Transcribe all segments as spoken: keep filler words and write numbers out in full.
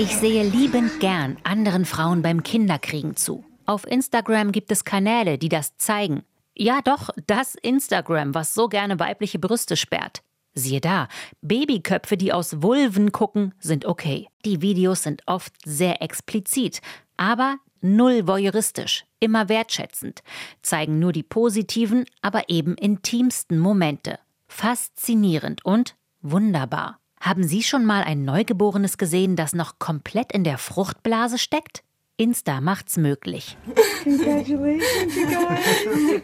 Ich sehe liebend gern anderen Frauen beim Kinderkriegen zu. Auf Instagram gibt es Kanäle, die das zeigen. Ja doch, das Instagram, was so gerne weibliche Brüste sperrt. Siehe da, Babyköpfe, die aus Vulven gucken, sind okay. Die Videos sind oft sehr explizit, aber null voyeuristisch, immer wertschätzend, zeigen nur die positiven, aber eben intimsten Momente. Faszinierend und wunderbar. Haben Sie schon mal ein Neugeborenes gesehen, das noch komplett in der Fruchtblase steckt? Insta macht's möglich. Congratulations, you guys.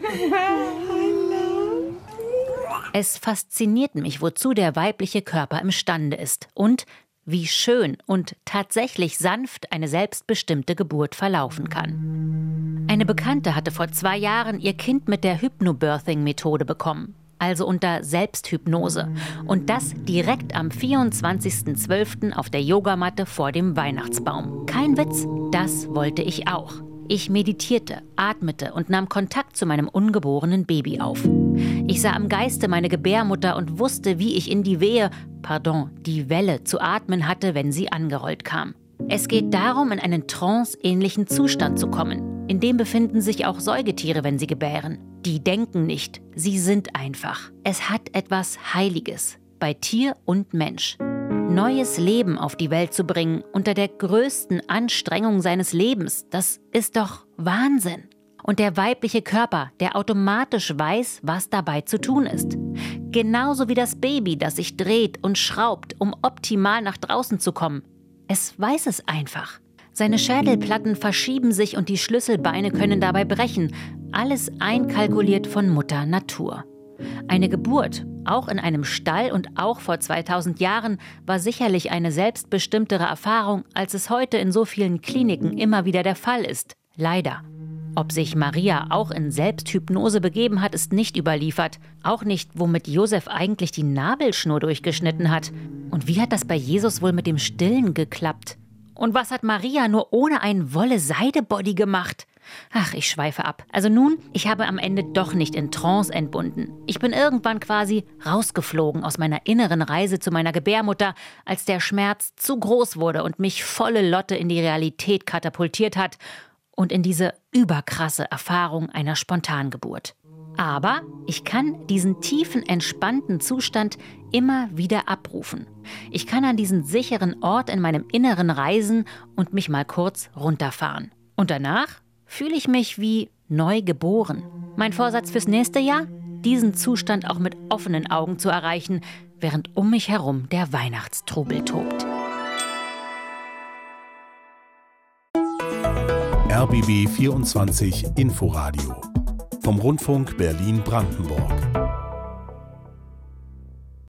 Es fasziniert mich, wozu der weibliche Körper imstande ist und wie schön und tatsächlich sanft eine selbstbestimmte Geburt verlaufen kann. Eine Bekannte hatte vor zwei Jahren ihr Kind mit der Hypnobirthing-Methode bekommen, also unter Selbsthypnose. Und das direkt am vierundzwanzigsten zwölften auf der Yogamatte vor dem Weihnachtsbaum. Kein Witz, das wollte ich auch. Ich meditierte, atmete und nahm Kontakt zu meinem ungeborenen Baby auf. Ich sah im Geiste meine Gebärmutter und wusste, wie ich in die Wehe, pardon, die Welle zu atmen hatte, wenn sie angerollt kam. Es geht darum, in einen tranceähnlichen Zustand zu kommen. In dem befinden sich auch Säugetiere, wenn sie gebären. Die denken nicht, sie sind einfach. Es hat etwas Heiliges, bei Tier und Mensch. Neues Leben auf die Welt zu bringen, unter der größten Anstrengung seines Lebens, das ist doch Wahnsinn. Und der weibliche Körper, der automatisch weiß, was dabei zu tun ist. Genauso wie das Baby, das sich dreht und schraubt, um optimal nach draußen zu kommen. Es weiß es einfach. Seine Schädelplatten verschieben sich und die Schlüsselbeine können dabei brechen. Alles einkalkuliert von Mutter Natur. Eine Geburt, auch in einem Stall und auch vor zweitausend Jahren, war sicherlich eine selbstbestimmtere Erfahrung, als es heute in so vielen Kliniken immer wieder der Fall ist. Leider. Ob sich Maria auch in Selbsthypnose begeben hat, ist nicht überliefert. Auch nicht, womit Josef eigentlich die Nabelschnur durchgeschnitten hat. Und wie hat das bei Jesus wohl mit dem Stillen geklappt? Und was hat Maria nur ohne ein Wolle-Seide-Body gemacht? Ach, ich schweife ab. Also nun, ich habe am Ende doch nicht in Trance entbunden. Ich bin irgendwann quasi rausgeflogen aus meiner inneren Reise zu meiner Gebärmutter, als der Schmerz zu groß wurde und mich volle Lotte in die Realität katapultiert hat und in diese überkrasse Erfahrung einer Spontangeburt. Aber ich kann diesen tiefen, entspannten Zustand immer wieder abrufen. Ich kann an diesen sicheren Ort in meinem Inneren reisen und mich mal kurz runterfahren. Und danach fühle ich mich wie neu geboren. Mein Vorsatz fürs nächste Jahr? Diesen Zustand auch mit offenen Augen zu erreichen, während um mich herum der Weihnachtstrubel tobt. R B B vierundzwanzig Inforadio vom Rundfunk Berlin-Brandenburg.